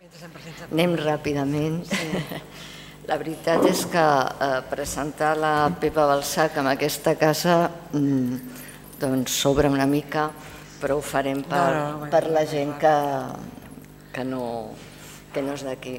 Anem ràpidament. La veritat és que presentar la Pepa Balsac en aquesta casa doncs s'obre una mica, però ho farem per la gent que no és d'aquí.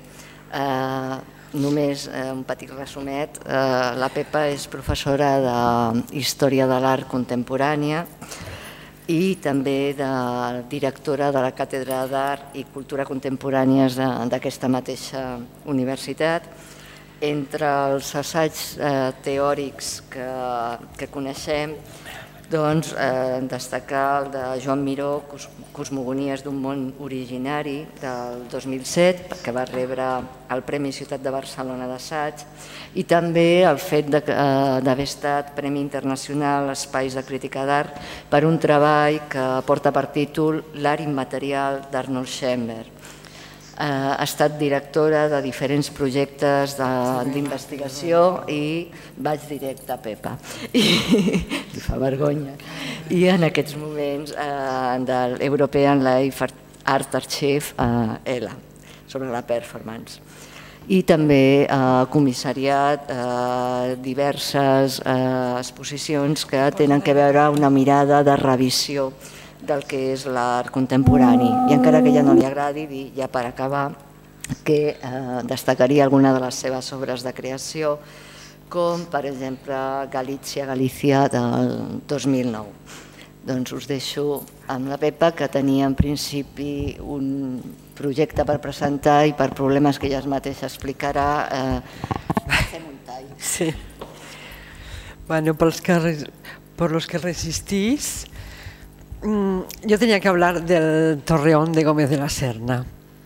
Només un petit resumet. La Pepa és professora d'Història de l'Art Contemporània i també directora de la Càtedra d'Art i Cultura Contemporànies d'aquesta mateixa universitat. Entre els assaigs teòrics que coneixem, doncs destacar el de Joan Miró, Cosmogonies d'un món originari, del 2007, que va rebre el Premi Ciutat de Barcelona d'Assaig, i també el fet d'haver estat Premi Internacional Espais de Crítica d'Art per un treball que porta per títol L'art immaterial d'Arnold Schoenberg. Ha estat directora de diferents projectes d'investigació i vaig directe a Pepa. Li fa vergonya. I en aquests moments del European Life Art Archive, ELA, sobre la performance. I també ha comissariat diverses exposicions que tenen a veure una mirada de revisió del que és l'art contemporani. I encara que ja no li agradi dir, ja per acabar, que destacaria alguna de les seves obres de creació, com per exemple Galícia del 2009. Doncs us deixo amb la Pepa, que tenia en principi un projecte per presentar i per problemes que ella mateixa explicarà, fem un tall. Sí. Bueno, por los que resistís, yo tenía que hablar del Torreón de Gómez de la Serna,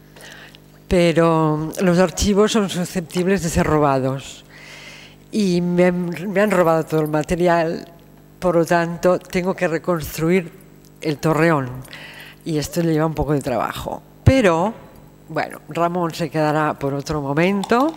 pero los archivos son susceptibles de ser robados y me han robado todo el material, por lo tanto tengo que reconstruir el Torreón y esto le lleva un poco de trabajo. Pero, bueno, Ramón se quedará por otro momento.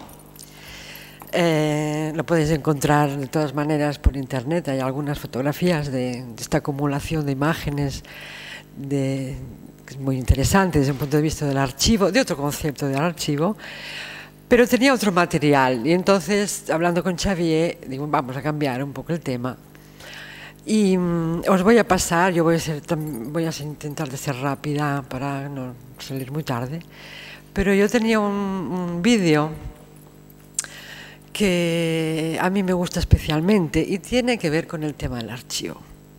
Lo podéis encontrar de todas maneras por internet. Hay algunas fotografías de esta acumulación de imágenes que es muy interesante desde un punto de vista del archivo, de otro concepto del archivo, pero tenía otro material y entonces, hablando con Xavier, digo, vamos a cambiar un poco el tema y os voy a pasar, yo voy a intentar de ser rápida para no salir muy tarde, pero yo tenía un vídeo que a mí me gusta especialmente y tiene que ver con el tema del archivo.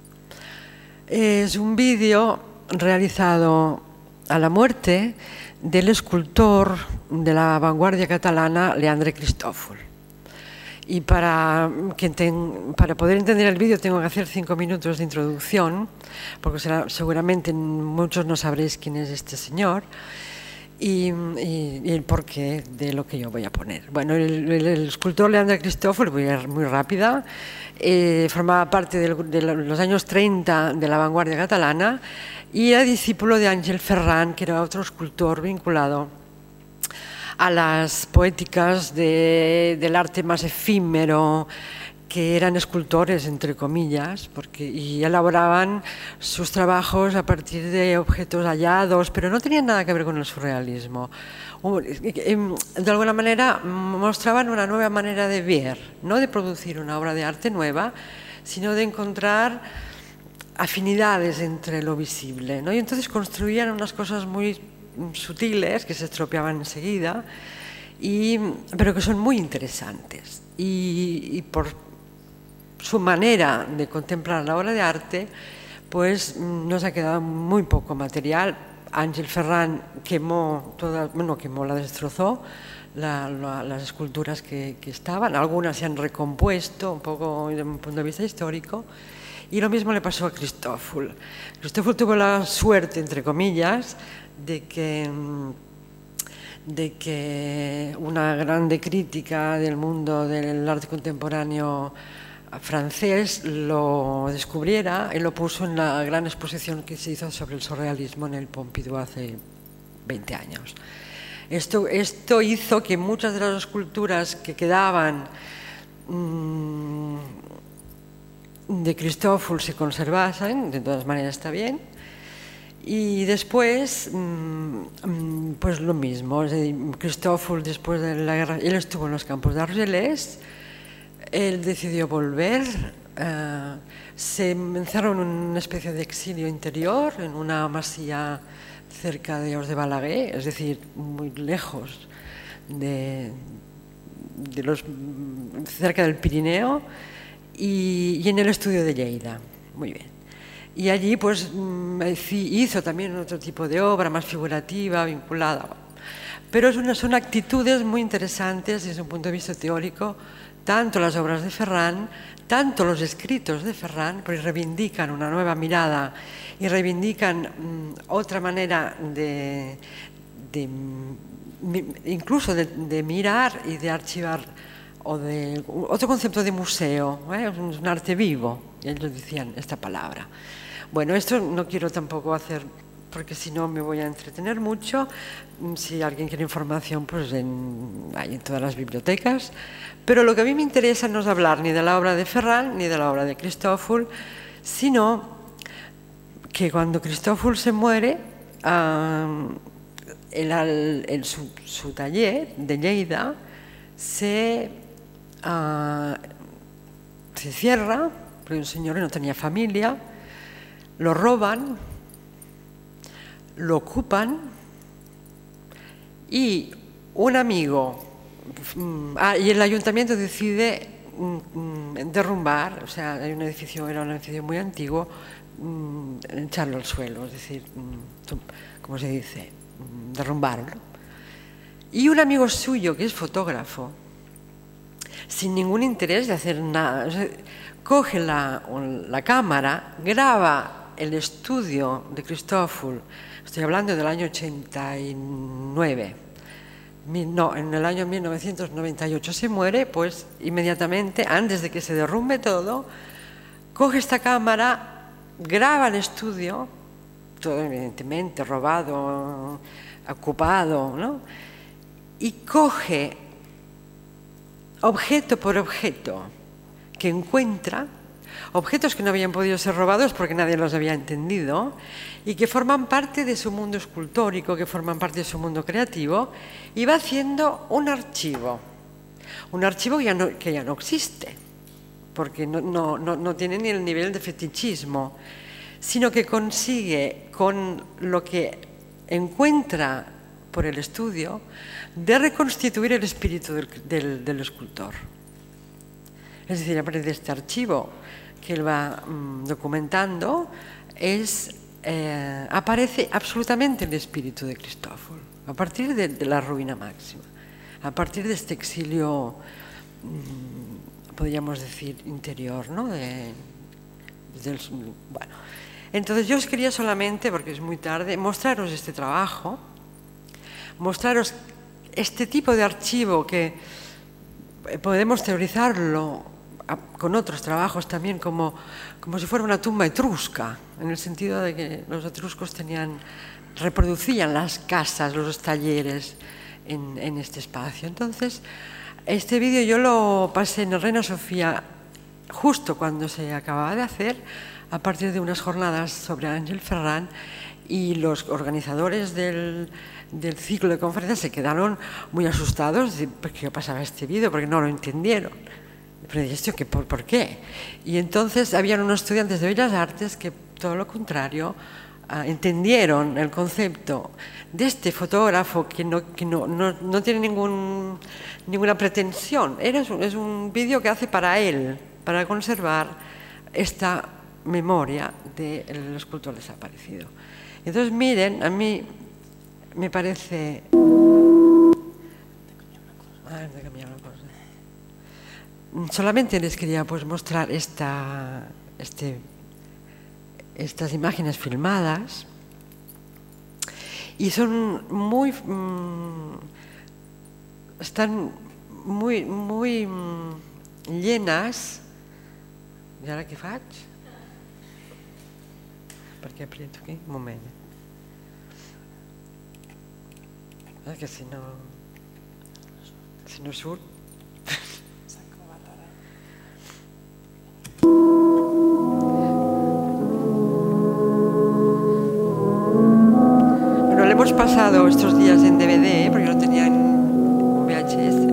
Es un vídeo realizado a la muerte del escultor de la vanguardia catalana Leandre Cristòfol. Y para poder entender el vídeo tengo que hacer 5 minutos de introducción, porque seguramente muchos no sabréis quién es este señor. Y el porqué de lo que yo voy a poner. Bueno, el escultor Leandre Cristòfol, voy a ir muy rápida, formaba parte de los años 30 de la vanguardia catalana y era discípulo de Àngel Ferran, que era otro escultor vinculado a las poéticas del arte más efímero, que eran escultores, entre comillas, y elaboraban sus trabajos a partir de objetos hallados, pero no tenían nada que ver con el surrealismo. De alguna manera mostraban una nueva manera de ver, no de producir una obra de arte nueva, sino de encontrar afinidades entre lo visible, ¿no? Y entonces construían unas cosas muy sutiles que se estropeaban enseguida, pero que son muy interesantes. Y por su manera de contemplar la obra de arte, pues nos ha quedado muy poco material. Àngel Ferran la destrozó, las esculturas que estaban, algunas se han recompuesto un poco desde un punto de vista histórico, y lo mismo le pasó a Cristòfol. Cristòfol tuvo la suerte, entre comillas, de que una grande crítica del mundo del arte contemporáneo francés lo descubriera y lo puso en la gran exposición que se hizo sobre el surrealismo en el Pompidou hace 20 años. Esto hizo que muchas de las esculturas que quedaban de Cristòfol se conservasen, de todas maneras está bien, Y después, pues lo mismo, Christoffel, después de la guerra, él estuvo en los campos de Argelès, él decidió volver, se encerró en una especie de exilio interior, en una masía cerca de Os de Balaguer, es decir, muy lejos cerca del Pirineo, y en el estudio de Lleida, muy bien. Y allí pues hizo también otro tipo de obra más figurativa, vinculada. Pero son actitudes muy interesantes desde un punto de vista teórico, tanto las obras de Ferran, tanto los escritos de Ferran, porque reivindican una nueva mirada y reivindican otra manera incluso de mirar y de archivar, o de otro concepto de museo, es un arte vivo, ellos decían esta palabra. Bueno, esto no quiero tampoco hacer, porque si no me voy a entretener mucho. Si alguien quiere información, pues hay en todas las bibliotecas. Pero lo que a mí me interesa no es hablar ni de la obra de Ferran ni de la obra de Christoffel, sino que cuando Christoffel se muere, su taller de Lleida se cierra, porque un señor no tenía familia, lo roban, lo ocupan, y un amigo, y el ayuntamiento decide derrumbar, o sea, era un edificio muy antiguo, echarlo al suelo, es decir, ¿cómo se dice? Derrumbarlo. Y un amigo suyo, que es fotógrafo, sin ningún interés de hacer nada, o sea, coge la cámara, graba el estudio de Christoffel, estoy hablando del año 89, no, en el año 1998 se muere, pues inmediatamente, antes de que se derrumbe todo, coge esta cámara, graba el estudio, todo evidentemente robado, ocupado, ¿no? Y coge objeto por objeto que encuentra, objetos que no habían podido ser robados porque nadie los había entendido y que forman parte de su mundo escultórico, que forman parte de su mundo creativo, y va haciendo un archivo que ya no existe, porque no tiene ni el nivel de fetichismo, sino que consigue, con lo que encuentra por el estudio, de reconstituir el espíritu del escultor. Es decir, a partir de este archivo que él va documentando, aparece absolutamente el espíritu de Christoffel, a partir de la ruina máxima, a partir de este exilio, podríamos decir, interior, ¿no? Bueno, entonces yo os quería solamente, porque es muy tarde, mostraros este trabajo, mostraros este tipo de archivo que podemos teorizarlo con otros trabajos también, como si fuera una tumba etrusca, en el sentido de que los etruscos reproducían las casas, los talleres en este espacio. Entonces, este vídeo yo lo pasé en el Reina Sofía justo cuando se acababa de hacer, a partir de unas jornadas sobre Ángel Ferran, y los organizadores del ciclo de conferencias se quedaron muy asustados de qué pasaba este vídeo, porque no lo entendieron. Pero dije, ¿por qué? Y entonces habían unos estudiantes de Bellas Artes que, todo lo contrario, entendieron el concepto de este fotógrafo que no tiene ninguna pretensión. Es un vídeo que hace para él, para conservar esta memoria del escultor desaparecido. Entonces, miren, a mí me parece... Solamente les quería pues mostrar estas imágenes filmadas, y son están muy llenas. ¿Y ahora qué faig? Perquè aprieto aquí? Un moment. Que si no surt... pasado estos días en DVD, porque lo tenía en VHS.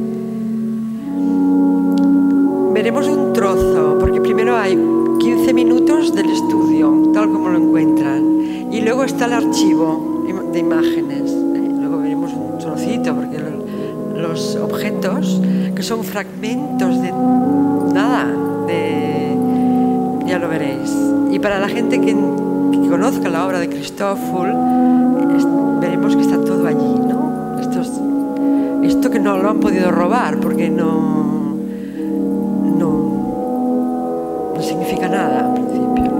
Veremos un trozo, porque primero hay 15 minutos del estudio, tal como lo encuentran, y luego está el archivo de imágenes. Luego veremos un trocito, porque los objetos, que son fragmentos de nada, ya lo veréis. Y para la gente que conozca la obra de Christoffel, veremos que está todo allí, ¿no? Esto que no lo han podido robar, porque no significa nada al principio.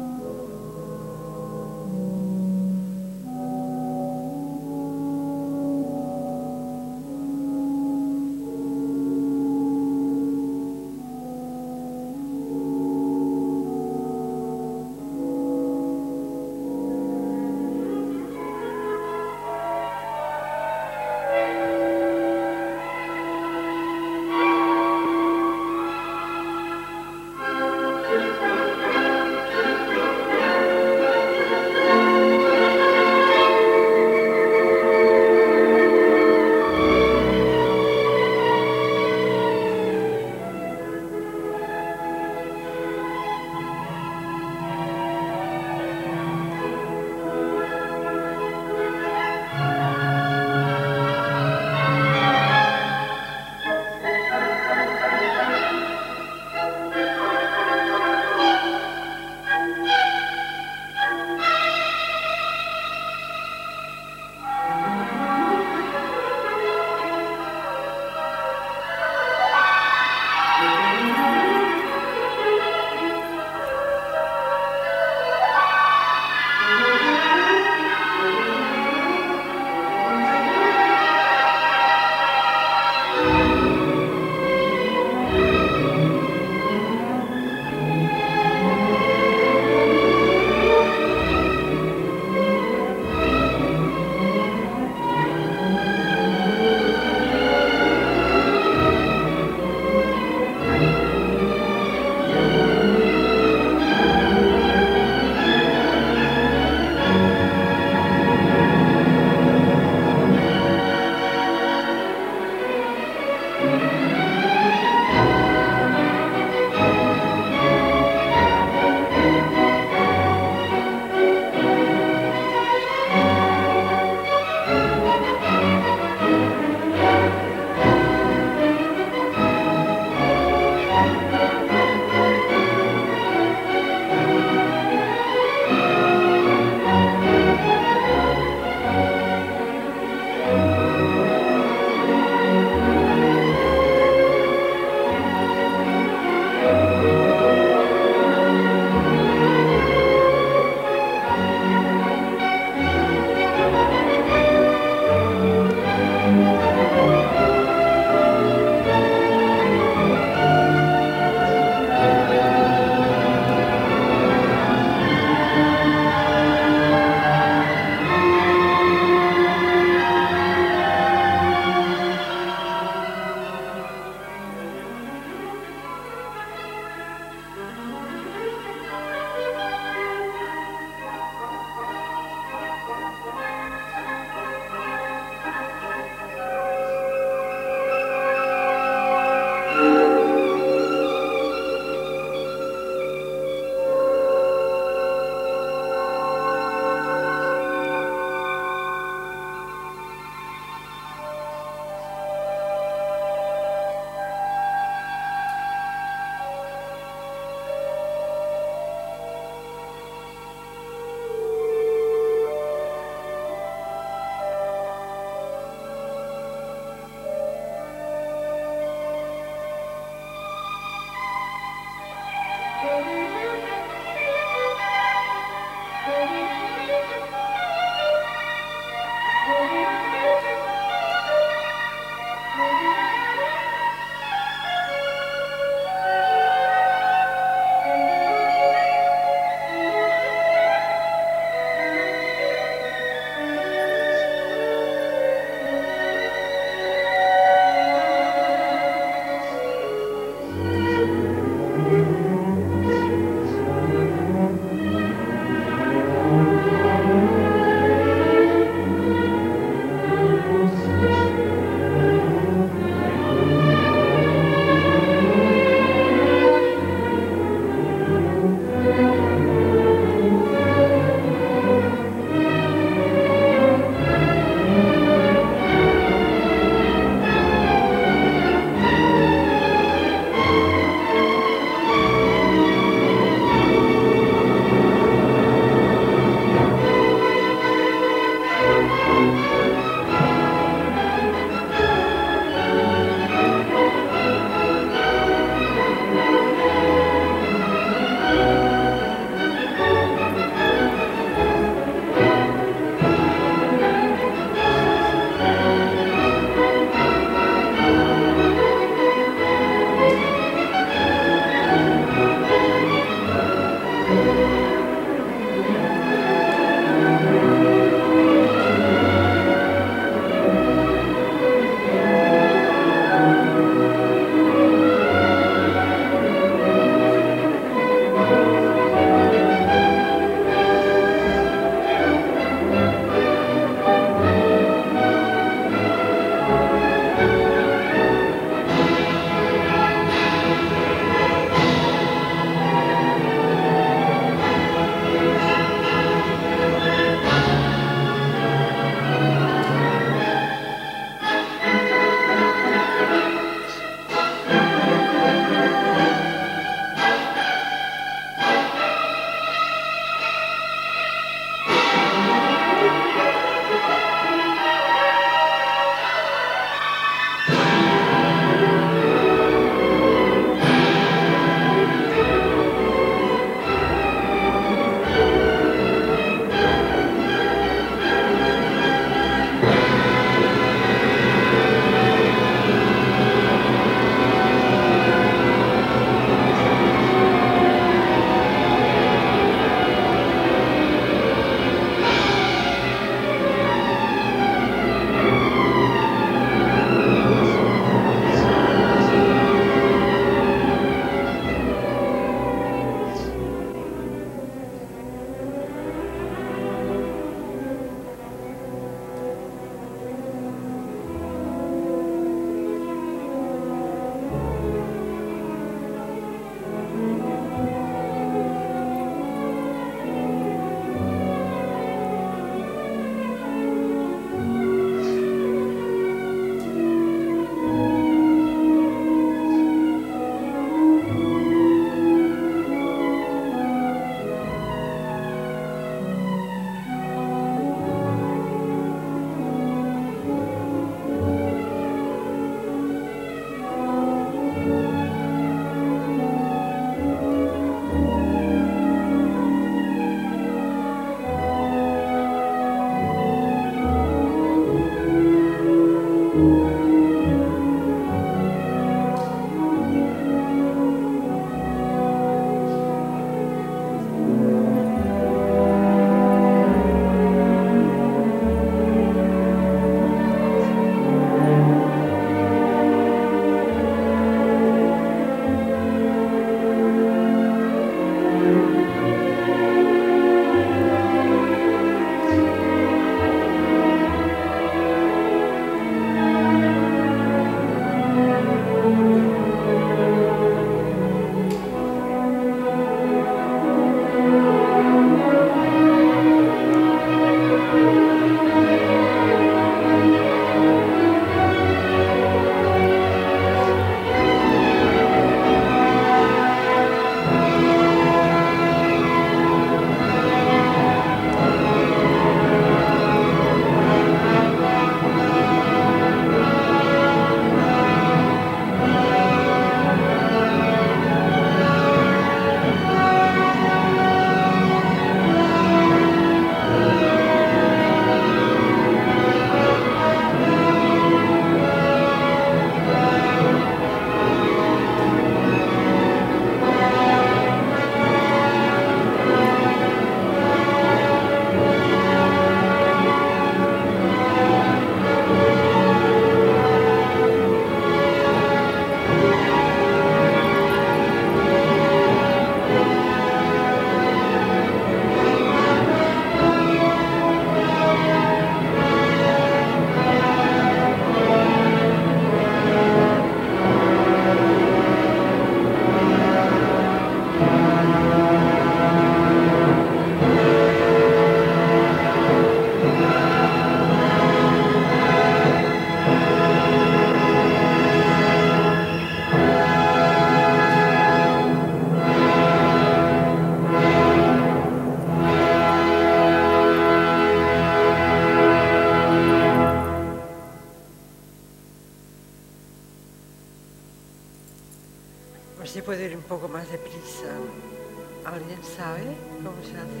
poco más deprisa. ¿Alguien sabe cómo se hace?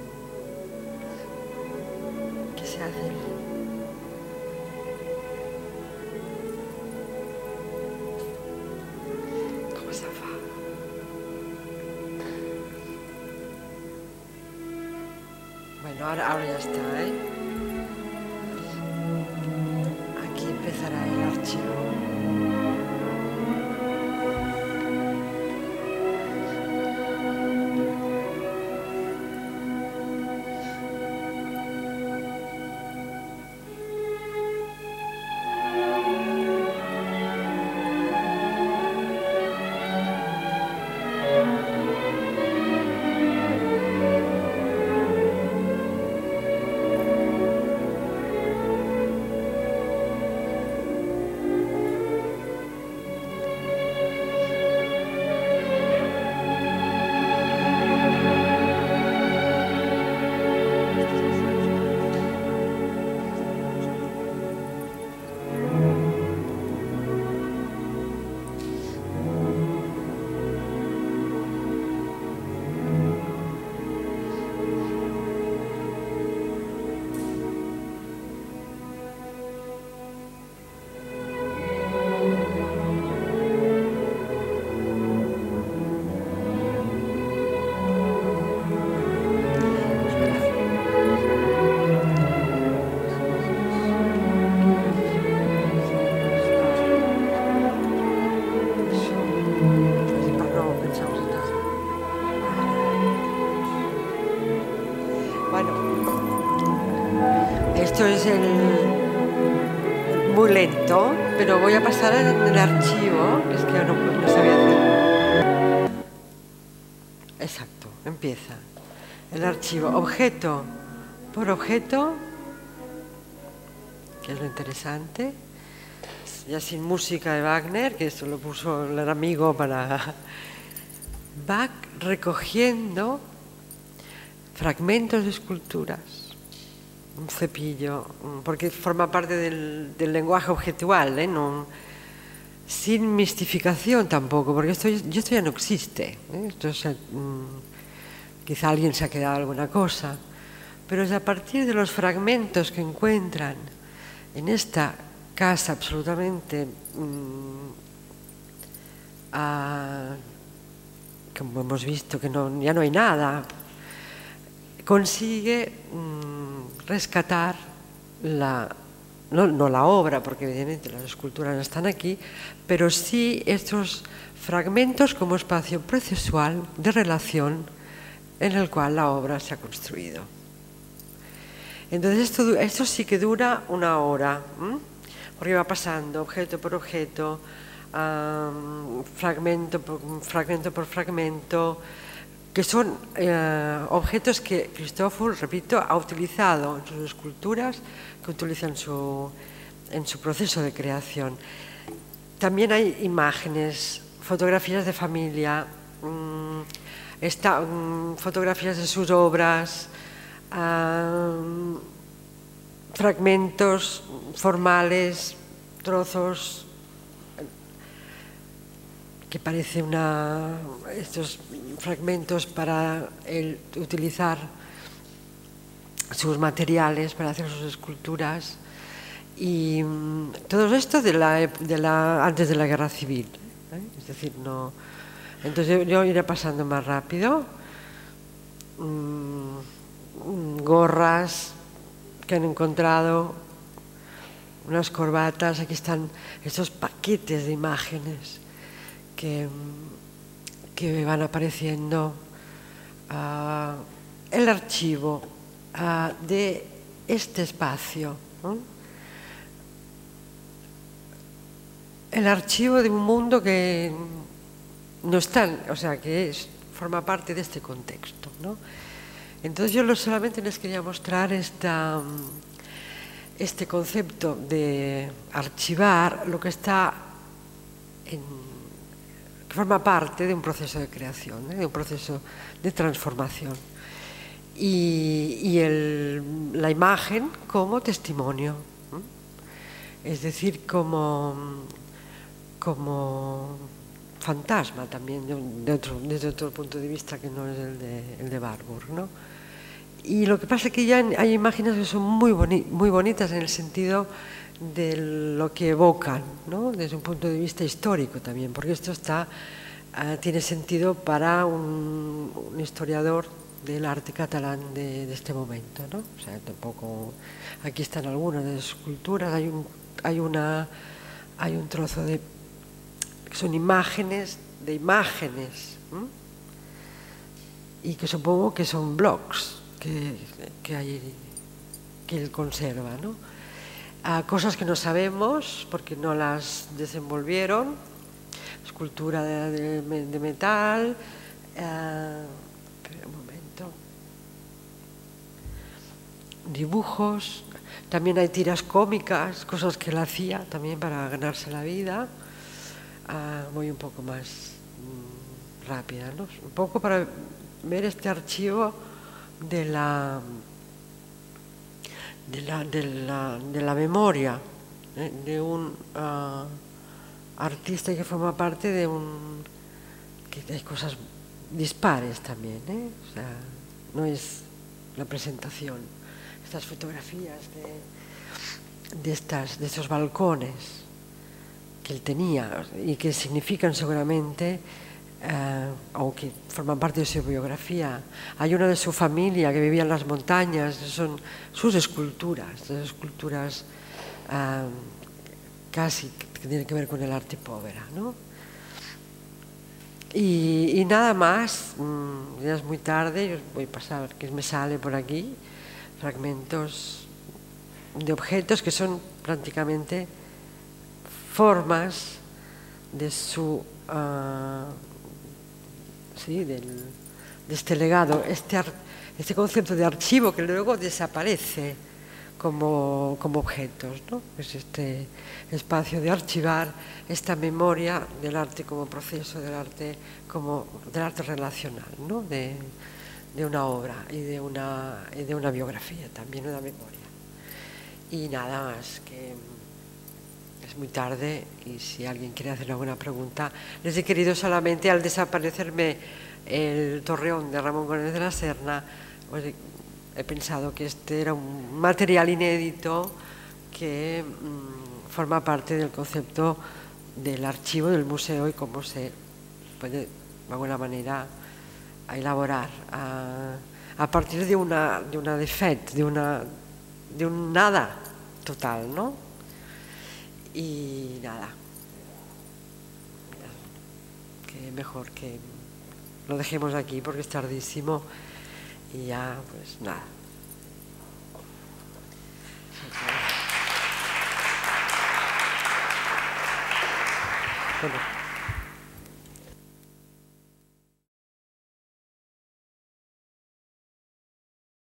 ¿Qué se hace? ¿Cómo se hace? Bueno, ahora ya está, ¿eh? Aquí empezará el archivo. Esto es muy lento, pero voy a pasar en el archivo, es que no sabía hacer. Exacto, empieza. El archivo, objeto por objeto, que es lo interesante, ya sin música de Wagner, que esto lo puso el amigo para... Va recogiendo fragmentos de esculturas. Un cepillo, porque forma parte del lenguaje objetual, no, sin mistificación tampoco, porque esto ya no existe. Quizá alguien se ha quedado alguna cosa, pero es a partir de los fragmentos que encuentran en esta casa absolutamente, como hemos visto, que ya no hay nada, consigue rescatar no la obra, porque evidentemente las esculturas no están aquí, pero sí estos fragmentos como espacio procesual de relación en el cual la obra se ha construido. Entonces esto sí que dura una hora, porque va pasando objeto por objeto, fragmento por fragmento, que son objetos que Cristòfol, repito, ha utilizado en sus esculturas, que utiliza en su proceso de creación. También hay imágenes, fotografías de familia, fotografías de sus obras, fragmentos formales, trozos que parece estos fragmentos para utilizar sus materiales para hacer sus esculturas, y todo esto antes de la Guerra Civil, es decir, no. Entonces yo iré pasando más rápido. Gorras que han encontrado, unas corbatas, aquí están estos paquetes de imágenes que van apareciendo, el archivo de este espacio, ¿no? El archivo de un mundo que no está, o sea, que forma parte de este contexto, ¿no? Entonces yo solamente les quería mostrar este concepto de archivar lo que está que forma parte de un proceso de creación, de un proceso de transformación, y la imagen como testimonio, es decir, como fantasma también, desde otro punto de vista que no es el de Barbour, ¿no? Y lo que pasa es que ya hay imágenes que son muy bonitas en el sentido de lo que evocan, ¿no? Desde un punto de vista histórico también, porque esto tiene sentido para un historiador del arte catalán de este momento, ¿no? O sea, tampoco... Aquí están algunas de las esculturas, hay un trozo de... Son imágenes de imágenes, ¿eh? Y que supongo que son blogs que él conserva, ¿no? Cosas que no sabemos porque no las desenvolvieron, escultura de metal, espera un momento, dibujos, también hay tiras cómicas, cosas que él hacía también para ganarse la vida. Voy un poco más rápida, ¿no? Un poco para ver este archivo de la memoria de un artista que forma parte de que hay cosas dispares también, ¿eh? O sea, no es la presentación, estas fotografías de estos balcones que él tenía y que significan seguramente o que forman parte de su biografía. Hay una de su familia que vivía en las montañas, son sus esculturas casi que tienen que ver con el arte povera, ¿no? Y nada más, ya es muy tarde, yo voy a pasar que me sale por aquí fragmentos de objetos que son prácticamente formas de su de este legado, este concepto de archivo que luego desaparece como objetos, ¿no? Es este espacio de archivar esta memoria del arte como proceso, del arte relacional, ¿no? de una obra y de una biografía, también una memoria. Y nada más, que es muy tarde y si alguien quiere hacer alguna pregunta, les he querido solamente, al desaparecerme el torreón de Ramón Gómez de la Serna, pues he pensado que este era un material inédito que forma parte del concepto del archivo del museo y cómo se puede de alguna manera elaborar a partir de una defect, de un nada total, ¿no? Y nada, que mejor que lo dejemos aquí porque es tardísimo y ya pues nada. Bueno.